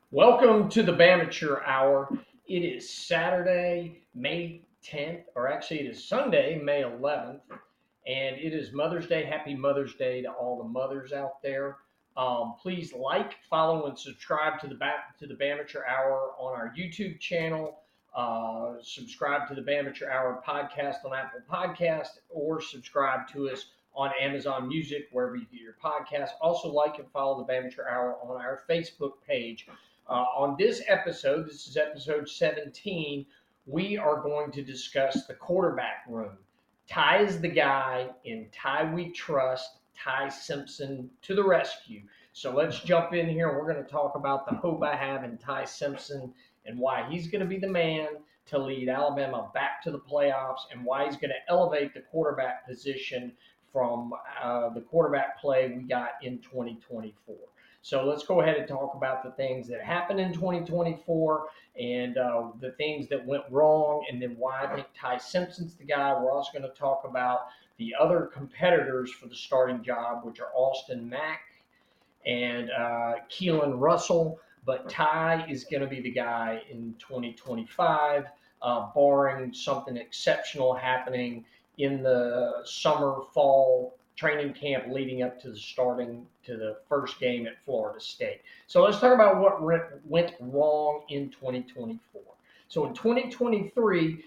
Welcome to the Bamateur Hour. It is Saturday, May 10th, or actually it is Sunday, May 11th, and it is Mother's Day. Happy Mother's Day to all the mothers out there. Please like, follow, and subscribe to the Bamateur Hour on our YouTube channel. Subscribe to the Bamateur Hour podcast on Apple Podcast, or subscribe to us on Amazon Music, wherever you get your podcast. Also, like and follow the Bamateur Hour on our Facebook page. On this episode, this is episode 17, we are going to discuss the quarterback room. Ty is the guy, in Ty we trust. Ty Simpson to the rescue. So let's jump in here. We're going to talk about the hope I have in Ty Simpson and why he's going to be the man to lead Alabama back to the playoffs and why he's going to elevate the quarterback position from the quarterback play we got in 2024. So let's go ahead and talk about the things that happened in 2024 and the things that went wrong, and then why I think Ty Simpson's the guy. We're also going to talk about the other competitors for the starting job, which are Austin Mack and Keelan Russell. But Ty is going to be the guy in 2025, barring something exceptional happening in the summer, fall training camp leading up to the first game at Florida State. So let's talk about what went wrong in 2024. So in 2023,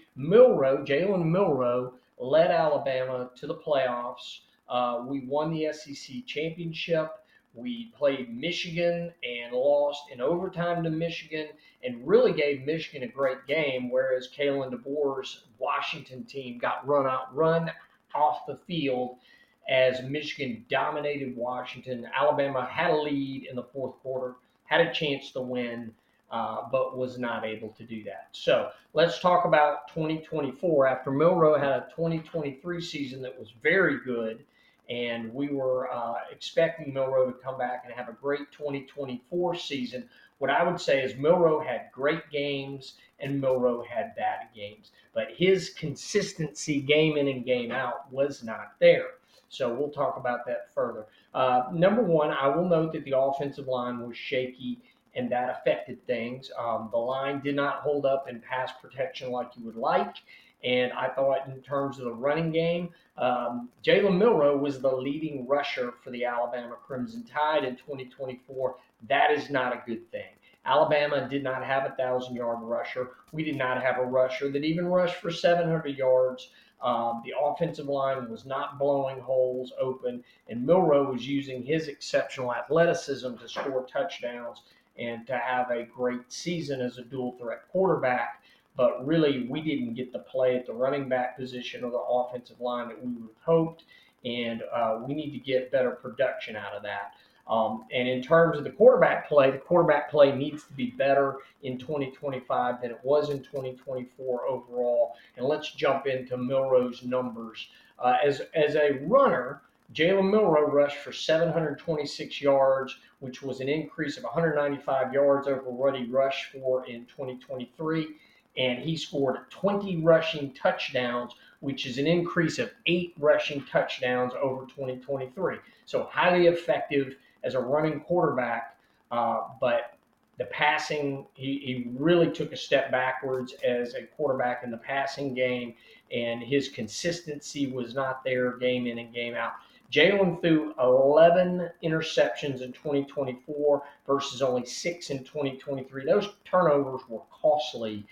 Jalen Milroe led Alabama to the playoffs. We won the SEC championship. We played Michigan and lost in overtime to Michigan and really gave Michigan a great game, whereas Kalen DeBoer's Washington team got run off the field as Michigan dominated Washington. Alabama had a lead in the fourth quarter, had a chance to win, but was not able to do that. So let's talk about 2024. After Milroe had a 2023 season that was very good, and we were expecting Milroe to come back and have a great 2024 season. What I would say is Milroe had great games and Milroe had bad games, but his consistency game in and game out was not there. So we'll talk about that further. Number one, I will note that the offensive line was shaky and that affected things. The line did not hold up in pass protection like you would like. And I thought, in terms of the running game, Jalen Milroe was the leading rusher for the Alabama Crimson Tide in 2024. That is not a good thing. Alabama did not have a 1,000-yard rusher. We did not have a rusher that even rushed for 700 yards. The offensive line was not blowing holes open, and Milroe was using his exceptional athleticism to score touchdowns and to have a great season as a dual threat quarterback. But really, we didn't get the play at the running back position or the offensive line that we would have hoped, and we need to get better production out of that. And in terms of the quarterback play needs to be better in 2025 than it was in 2024 overall. And let's jump into Milroe's numbers. As a runner, Jalen Milroe rushed for 726 yards, which was an increase of 195 yards over what he rushed for in 2023. And he scored 20 rushing touchdowns, which is an increase of 8 rushing touchdowns over 2023. So highly effective as a running quarterback, but the passing, he really took a step backwards as a quarterback in the passing game, and his consistency was not there game in and game out. Jalen threw 11 interceptions in 2024 versus only 6 in 2023. Those turnovers were costly,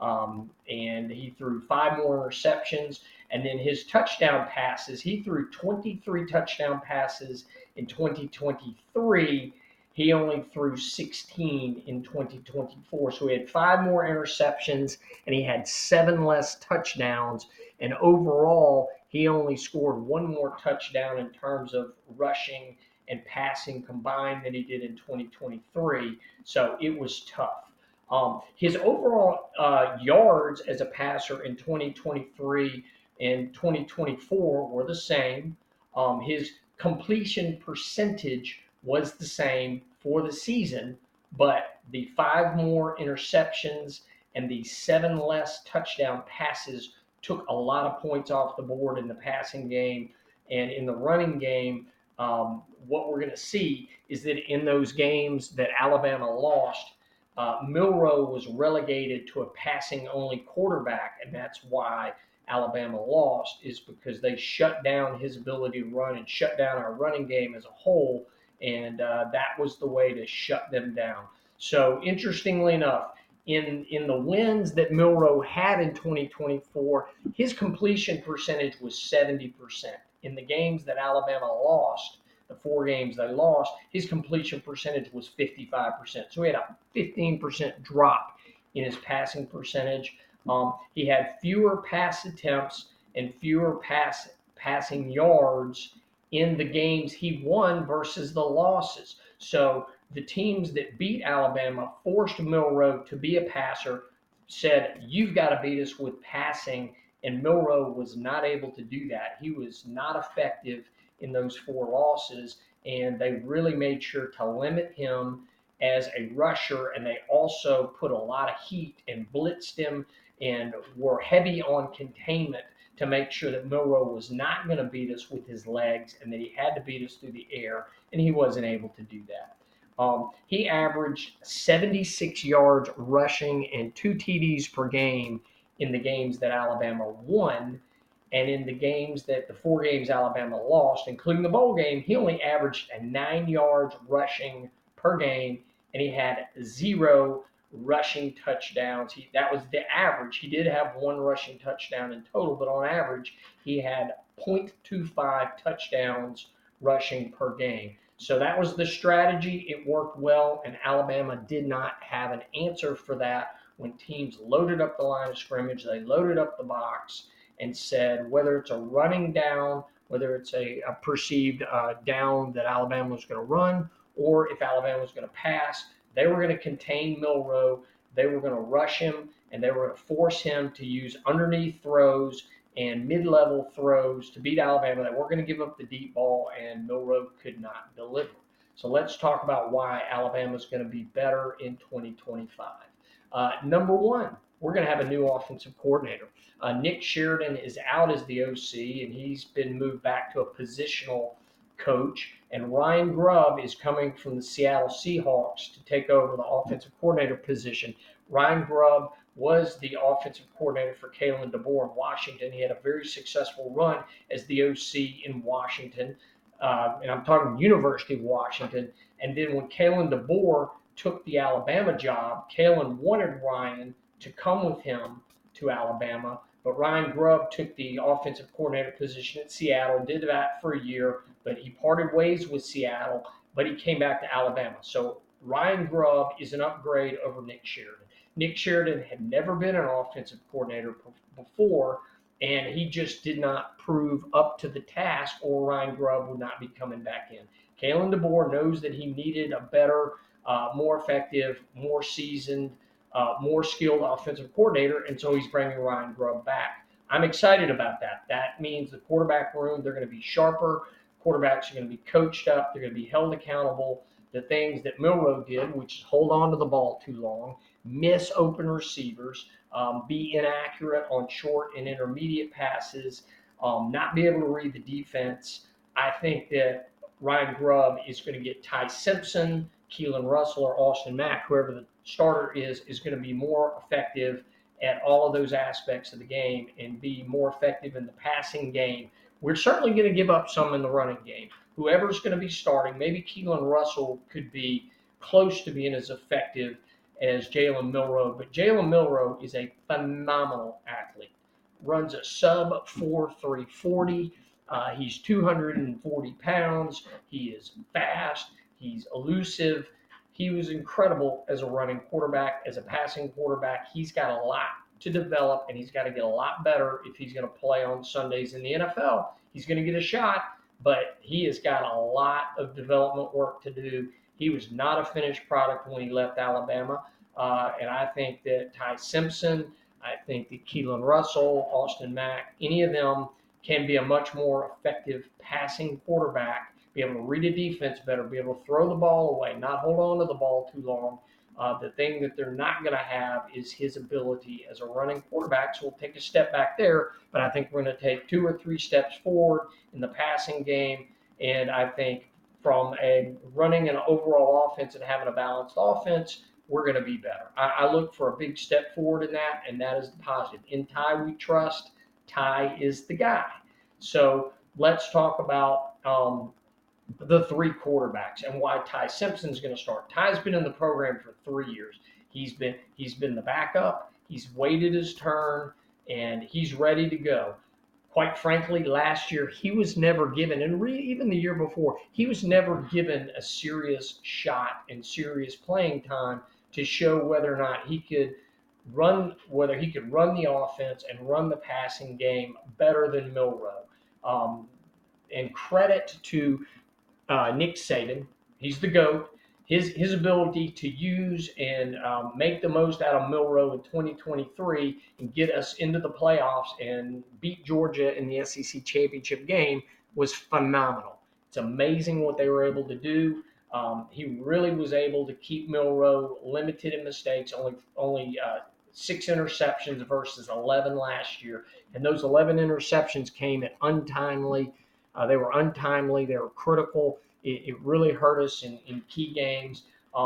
and he threw 5 more interceptions. And then his touchdown passes, he threw 23 touchdown passes in 2023. He only threw 16 in 2024. So he had 5 more interceptions and he had 7 less touchdowns. And overall, he only scored 1 more touchdown in terms of rushing and passing combined than he did in 2023. So it was tough. His overall yards as a passer in 2023 and 2024 were the same. His completion percentage was the same for the season, but the 5 more interceptions and the 7 less touchdown passes took a lot of points off the board in the passing game. And in the running game, what we're going to see is that in those games that Alabama lost, Milroe was relegated to a passing-only quarterback, and that's why Alabama lost, is because they shut down his ability to run and shut down our running game as a whole, and that was the way to shut them down. So, interestingly enough, in the wins that Milroe had in 2024, his completion percentage was 70%. In the games that Alabama lost, the 4 games they lost, his completion percentage was 55%. So he had a 15% drop in his passing percentage. He had fewer pass attempts and fewer passing yards in the games he won versus the losses. So the teams that beat Alabama forced Milroe to be a passer, said, "You've got to beat us with passing." And Milroe was not able to do that. He was not effective in those 4 losses, and they really made sure to limit him as a rusher, and they also put a lot of heat and blitzed him and were heavy on containment to make sure that Milroe was not going to beat us with his legs and that he had to beat us through the air, and he wasn't able to do that. He averaged 76 yards rushing and 2 TDs per game in the games that Alabama won. And in the games that the 4 games Alabama lost, including the bowl game, he only averaged 9 yards rushing per game, and he had 0 rushing touchdowns. That was the average. He did have 1 rushing touchdown in total, but on average, he had 0.25 touchdowns rushing per game. So that was the strategy. It worked well, and Alabama did not have an answer for that when teams loaded up the line of scrimmage. They loaded up the box and said whether it's a running down, whether it's a perceived down that Alabama was going to run, or if Alabama was going to pass, they were going to contain Milroe. They were going to rush him, and they were going to force him to use underneath throws and mid-level throws to beat Alabama. They weren't going to give up the deep ball, and Milroe could not deliver. So let's talk about why Alabama is going to be better in 2025. Number one, we're going to have a new offensive coordinator. Nick Sheridan is out as the OC, and he's been moved back to a positional coach. And Ryan Grubb is coming from the Seattle Seahawks to take over the offensive coordinator position. Ryan Grubb was the offensive coordinator for Kalen DeBoer in Washington. He had a very successful run as the OC in Washington, and I'm talking University of Washington. And then when Kalen DeBoer took the Alabama job, Kalen wanted Ryan to come with him to Alabama, but Ryan Grubb took the offensive coordinator position at Seattle, did that for a year, but he parted ways with Seattle, but he came back to Alabama. So Ryan Grubb is an upgrade over Nick Sheridan. Nick Sheridan had never been an offensive coordinator before, and he just did not prove up to the task, or Ryan Grubb would not be coming back in. Kalen DeBoer knows that he needed a better, more effective, more seasoned, more skilled offensive coordinator, and so he's bringing Ryan Grubb back. I'm excited about that. That means the quarterback room, they're going to be sharper. Quarterbacks are going to be coached up. They're going to be held accountable. The things that Milroe did, which is hold on to the ball too long, miss open receivers, be inaccurate on short and intermediate passes, not be able to read the defense. I think that Ryan Grubb is going to get Ty Simpson, Keelan Russell, or Austin Mack, whoever the starter is going to be more effective at all of those aspects of the game and be more effective in the passing game. We're certainly going to give up some in the running game. Whoever's going to be starting, maybe Keelan Russell could be close to being as effective as Jalen Milroe, but Jalen Milroe is a phenomenal athlete. Runs a sub 4.340. He's 240 pounds. He is fast. He's elusive. He was incredible as a running quarterback, as a passing quarterback. He's got a lot to develop, and he's got to get a lot better if he's going to play on Sundays in the NFL. He's going to get a shot, but he has got a lot of development work to do. He was not a finished product when he left Alabama, and I think that Ty Simpson, I think that Keelan Russell, Austin Mack, any of them can be a much more effective passing quarterback, be able to read a defense better, be able to throw the ball away, not hold on to the ball too long. The thing that they're not going to have is his ability as a running quarterback. So we'll take a step back there, but I think we're going to take 2 or 3 steps forward in the passing game. And I think from a running an overall offense and having a balanced offense, we're going to be better. I look for a big step forward in that, and that is the positive. In Ty, we trust. Ty is the guy. So let's talk about the three quarterbacks and why Ty Simpson's going to start. Ty's been in the program for 3 years. He's been the backup. He's waited his turn, and he's ready to go. Quite frankly, last year he was never given, and even the year before, he was never given a serious shot and serious playing time to show whether or not whether he could run the offense and run the passing game better than Milroe. Um, and credit to Nick Saban. He's the GOAT. His ability to use and make the most out of Milroe in 2023 and get us into the playoffs and beat Georgia in the SEC championship game was phenomenal. It's amazing what they were able to do. He really was able to keep Milroe limited in mistakes, only 6 interceptions versus 11 last year, and those 11 interceptions came at untimely. They were untimely. They were critical. It really hurt us in key games.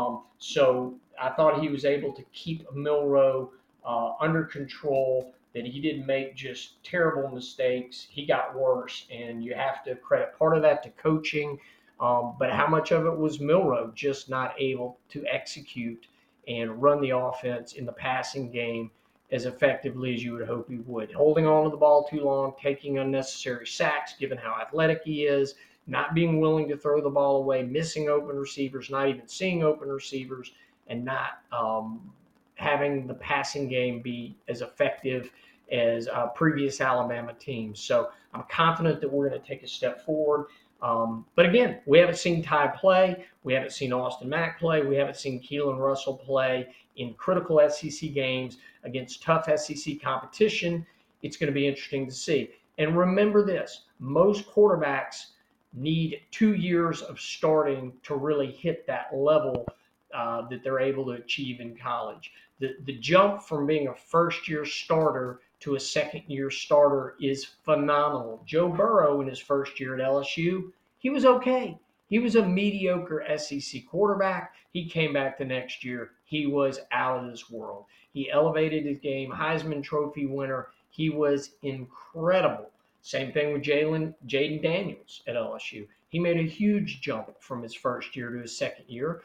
So I thought he was able to keep Milroe under control, that he didn't make just terrible mistakes. He got worse, and you have to credit part of that to coaching. But how much of it was Milroe just not able to execute and run the offense in the passing game as effectively as you would hope he would? Holding on to the ball too long, taking unnecessary sacks, given how athletic he is, not being willing to throw the ball away, missing open receivers, not even seeing open receivers, and not having the passing game be as effective as previous Alabama teams. So I'm confident that we're going to take a step forward. But again, we haven't seen Ty play. We haven't seen Austin Mack play. We haven't seen Keelan Russell play in critical SEC games against tough SEC competition. It's going to be interesting to see. And remember this, most quarterbacks need 2 years of starting to really hit that level that they're able to achieve in college. The jump from being a first-year starter to a second-year starter is phenomenal. Joe Burrow in his first year at LSU, he was okay. He was a mediocre SEC quarterback. He came back the next year. He was out of this world. He elevated his game, Heisman Trophy winner. He was incredible. Same thing with Jaden Daniels at LSU. He made a huge jump from his first year to his second year.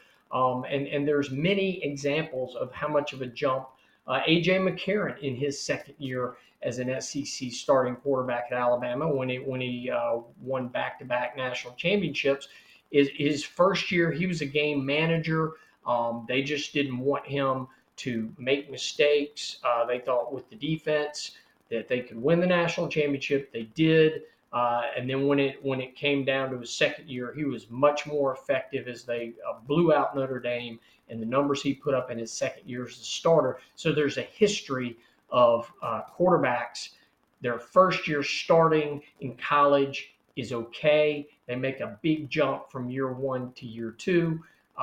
And there's many examples of how much of a jump A.J. McCarron in his second year as an SEC starting quarterback at Alabama when he won back-to-back national championships. His first year, he was a game manager. They just didn't want him to make mistakes. They thought with the defense that they could win the national championship. They did. And then when it came down to his second year, he was much more effective as they blew out Notre Dame, and the numbers he put up in his second year as a starter. So there's a history of quarterbacks. Their first year starting in college is okay. They make a big jump from year one to year two.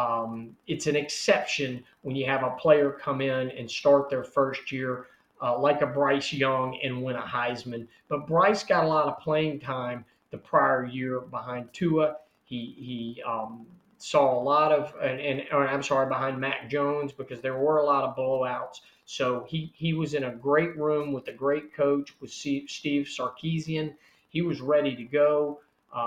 It's an exception when you have a player come in and start their first year like a Bryce Young and win a Heisman. But Bryce got a lot of playing time the prior year behind Tua. He saw a lot of, or I'm sorry, behind Mac Jones, because there were a lot of blowouts. So he was in a great room with a great coach, with Steve Sarkisian. He was ready to go.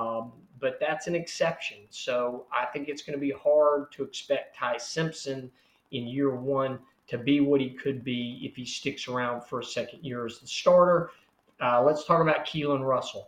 But that's an exception. So I think it's going to be hard to expect Ty Simpson in year one to be what he could be if he sticks around for a second year as the starter. Let's talk about Keelan Russell.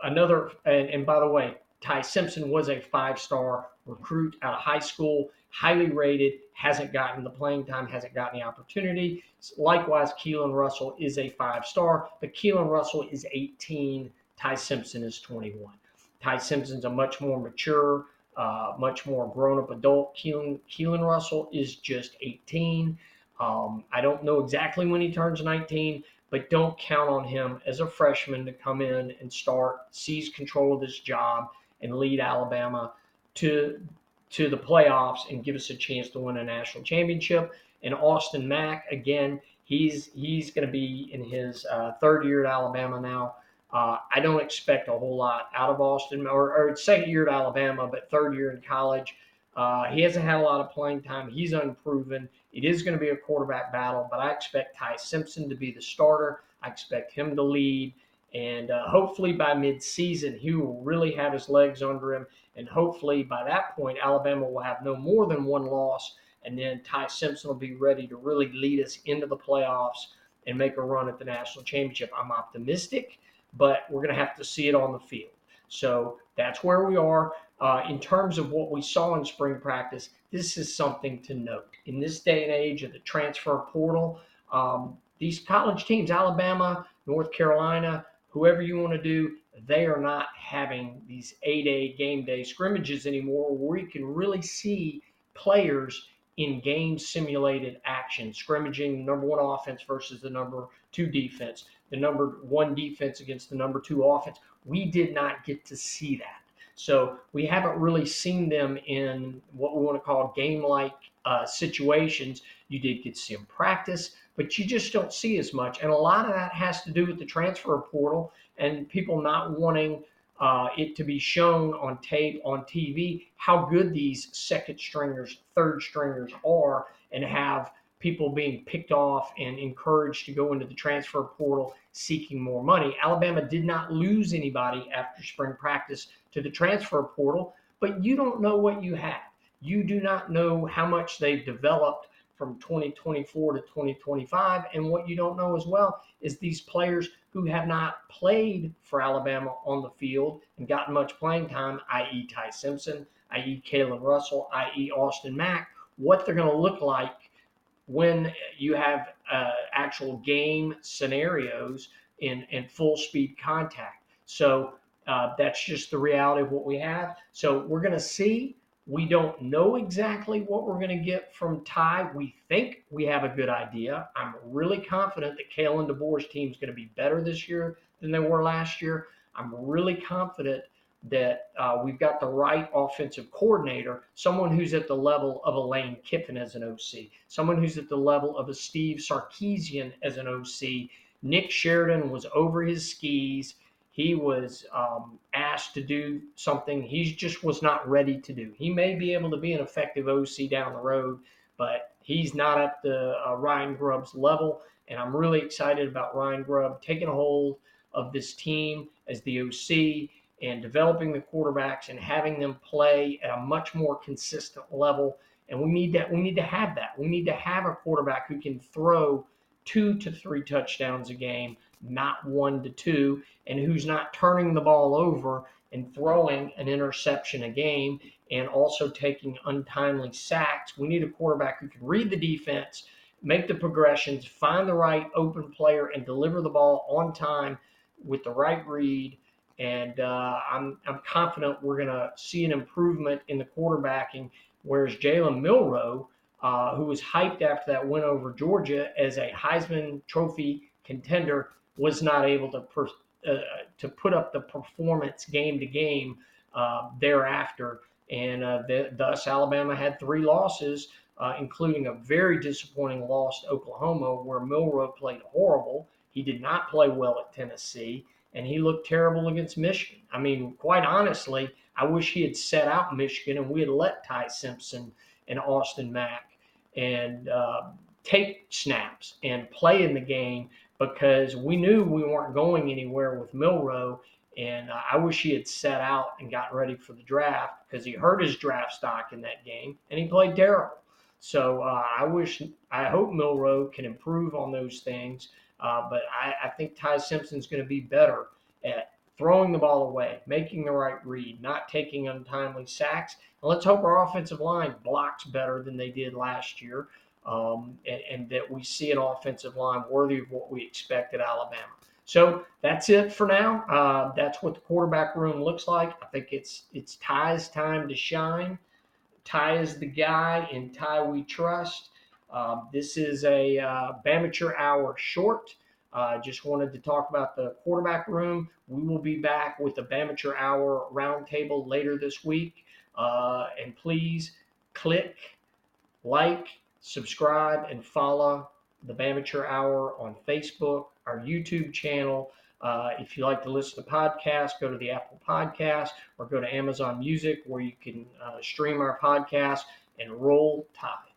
And by the way, Ty Simpson was a 5-star recruit out of high school, highly rated, hasn't gotten the playing time, hasn't gotten the opportunity. Likewise, Keelan Russell is a 5-star, but Keelan Russell is 18, Ty Simpson is 21. Ty Simpson's a much more mature, much more grown-up adult. Keelan Russell is just 18. I don't know exactly when he turns 19, but don't count on him as a freshman to come in and start, seize control of this job, and lead Alabama to the playoffs and give us a chance to win a national championship. And Austin Mack, again, he's going to be in his third year at Alabama now. I don't expect a whole lot out of Austin, or second year at Alabama, but third year in college. He hasn't had a lot of playing time. He's unproven. It is going to be a quarterback battle, but I expect Ty Simpson to be the starter. I expect him to lead. And hopefully by midseason, he will really have his legs under him. And hopefully by that point, Alabama will have no more than one loss. And then Ty Simpson will be ready to really lead us into the playoffs and make a run at the national championship. I'm optimistic, but we're going to have to see it on the field. So that's where we are. In terms of what we saw in spring practice, this is something to note. In this day and age of the transfer portal, these college teams, Alabama, North Carolina, whoever you want to do, they are not having these A-day, game day scrimmages anymore where you can really see players in game simulated action, scrimmaging number one offense versus the number two defense, the number one defense against the number two offense. We did not get to see that. So we haven't really seen them in what we want to call game-like situations. You did get to see them practice, but you just don't see as much. And a lot of that has to do with the transfer portal and people not wanting it to be shown on tape, on TV, how good these second stringers, third stringers are, and have people being picked off and encouraged to go into the transfer portal seeking more money. Alabama did not lose anybody after spring practice to the transfer portal, but you don't know what you have. You do not know how much they've developed from 2024 to 2025. And what you don't know as well is these players who have not played for Alabama on the field and gotten much playing time, i.e., Ty Simpson, i.e., Kalen Russell, i.e., Austin Mack, what they're going to look like when you have actual game scenarios in full speed contact. So that's just the reality of what we have. So we're going to see. We don't know exactly what we're going to get from Ty. We think we have a good idea. I'm really confident that Kalen DeBoer's team is going to be better this year than they were last year. I'm really confident that we've got the right offensive coordinator, someone who's at the level of a Lane Kiffin as an OC, someone who's at the level of a Steve Sarkisian as an OC. Nick Sheridan was over his skis. He was asked to do something he just was not ready to do. He may be able to be an effective OC down the road, but he's not at the Ryan Grubb's level. And I'm really excited about Ryan Grubb taking a hold of this team as the OC and developing the quarterbacks and having them play at a much more consistent level. And we need that. We need to have that. We need to have a quarterback who can throw 2 to 3 touchdowns a game, not 1 to 2, and who's not turning the ball over and throwing an interception a game and also taking untimely sacks. We need a quarterback who can read the defense, make the progressions, find the right open player, and deliver the ball on time with the right read. And I'm confident we're going to see an improvement in the quarterbacking, whereas Jalen Milroe, who was hyped after that win over Georgia as a Heisman Trophy contender, was not able to put up the performance game to game thereafter. And thus, Alabama had 3 losses, including a very disappointing loss to Oklahoma, where Milroe played horrible. He did not play well at Tennessee, and he looked terrible against Michigan. I mean, quite honestly, I wish he had set out Michigan and we had let Ty Simpson and Austin Mack and take snaps and play in the game, because we knew we weren't going anywhere with Milroe. And I wish he had set out and got ready for the draft, because he hurt his draft stock in that game and he played terrible. So I hope Milroe can improve on those things. But I think Ty Simpson's going to be better at throwing the ball away, making the right read, not taking untimely sacks. And let's hope our offensive line blocks better than they did last year, and that we see an offensive line worthy of what we expect at Alabama. So that's it for now. That's what the quarterback room looks like. I think it's Ty's time to shine. Ty is the guy, and Ty we trust. This is a Bamateur Hour short. Just wanted to talk about the quarterback room. We will be back with the Bamateur Hour roundtable later this week. And please click, like, subscribe, and follow the Bamateur Hour on Facebook, our YouTube channel, If you like to listen to podcasts, go to the Apple Podcast or go to Amazon Music where you can stream our podcast and roll tide.